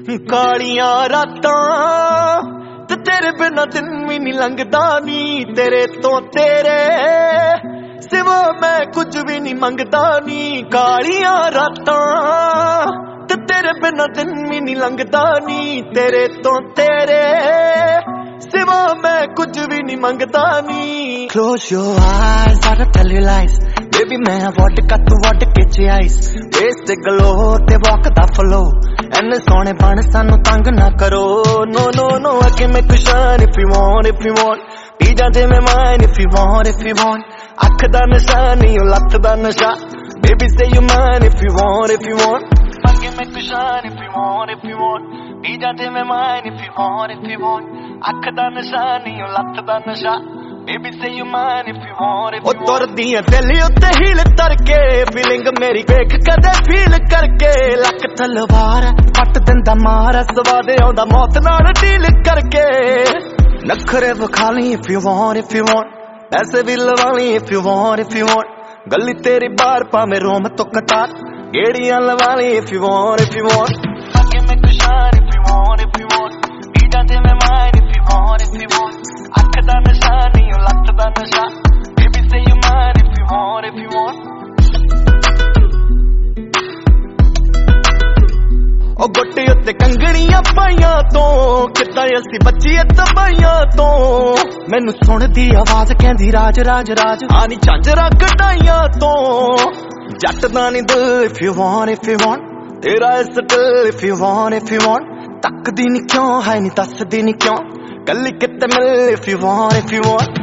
ਕਾਲੀਆਂ ਰਾਤਾਂ ਤੇ ਤੇਰੇ ਬਿਨਾਂ ਦਿਨ ਵੀ ਨਹੀਂ ਲੰਘਦਾ ਨੀ। ਤੇਰੇ ਤੋਂ ਤੇਰੇ ਸਿਵਾ ਮੈਂ ਕੁਝ ਵੀ ਨਹੀਂ ਮੰਗਦਾ ਨੀ। ਕਾਲੀਆਂ ਰਾਤਾਂ ਤੇ ਤੇਰੇ ਬਿਨਾਂ ਦਿਨ ਵੀ ਨਹੀਂ ਲੰਘਦਾ ਨੀ। ਤੇਰੇ ਤੋਂ ਤੇਰੇ ਸਿਵਾ ਮੈਂ ਕੁਝ ਵੀ ਨਹੀਂ ਮੰਗਦਾ ਨੀ। Close your eyes, I don't tell you lies. Baby ਮੈਂ ਵੋਡਕਾ ਤੂੰ ਵੋਡਕੇ ਚ ਆਈਸ। ਫੇਸ ਤੇ ਗਲੋ ਤੇ ਵਾਕ ਦਾ ਫਲੋ। ਐਨੇ ਸੋਹਣੇ ਬਣ ਸਾਨੂੰ ਤੰਗ ਨਾ ਕਰੋ। No no no, I can make you shine if you want, if you want. ਪੀ ਜਾ ਜੇ ਮੈਂ mine if you want, if you want. ਅੱਖ ਦਾ ਨਸ਼ਾ ਨਹੀਂ ਉਹ ਲੱਤ ਦਾ ਨਸ਼ਾ। Baby say you mine if you want, if you want. I can make you shine if you want, if you want. ਪੀ ਜਾ ਜੇ ਮੈਂ mine if you want, if you want. ਅੱਖ ਦਾ ਨਸ਼ਾ ਨਹੀਂ ਉਹ ਲੱਤ ਦਾ ਨਸ਼ਾ। Baby say you mine if you want, if you want. ਉਹ ਤੁਰਦੀਆਂ ਦਿਲ ਉੱਤੇ ਹੀਲ ਤਰਕੇ ਫੀਲਿੰਗ ਮੇਰੀ ਵੇਖ ਕਦੇ ਫੀਲ ਕਰਕੇ। ਲੱਕ ਤਲਵਾਰ ਕੱਟ ਦਿੰਦਾ ਮਾਰ ਸਵਾਦ ਆਉਂਦਾ ਮੌਤ ਨਾਲ ਡੀਲ ਕਰਕੇ। ਨਖਰੇ ਵਿਖਾ ਲਈ if you want, if you want. ਪੈਸੇ ਵੀ ਲਵਾ ਲਈ if you want, if you want. ਗਲੀ ਤੇਰੀ ਬਾਹਰ ਭਾਵੇਂ ਰੋਮ ਤੋਂ ਕਤਾਰ ਗੇੜੀਆਂ ਲਵਾ ਲਈ if you want, if you want. I can make you shine if you want, if you want. ਪੀ ਜਾ ਜੇ ਮੈਂ mine if you want, if you want. ਅੱਖ ਦਾ ਨਸ਼ਾ ਨਹੀਂ ਉਹ ਲੱਤ ਦਾ ਨਸ਼ਾ। Baby say you mine if you want, if you want. ਉਹ ਗੋਟੇ ਉੱਤੇ ਕੰਗਣੀਆਂ ਪਾਈਆਂ ਤੋਂ ਕਿੱਦਾਂ ਅਸੀਂ ਬੱਚੀਏ ਤਬਾਈਆਂ ਤੋਂ। ਮੈਨੂੰ ਸੁਣਦੀ ਆਵਾਜ਼ ਕਹਿੰਦੀ ਰਾਜ ਰਾਜ ਰਾਜ ਆ ਨੀ ਝਾਂਜਰਾਂ ਕਢਾਈਆਂ ਤੋਂ। ਜੱਟ ਦਾ ਨੀ ਦਿਲ if you want, if you want. ਤੇਰਾ ਇਸ ਦਿਲ if you want, if you want. ਤੱਕਦੀ ਨੀ ਕਿਉਂ ਹੈ ਨੀ ਦੱਸਦੀ ਨੀ ਕਿਉਂ ਕੱਲੀ ਕਿਤੇ ਮਿਲ if you want, if you want.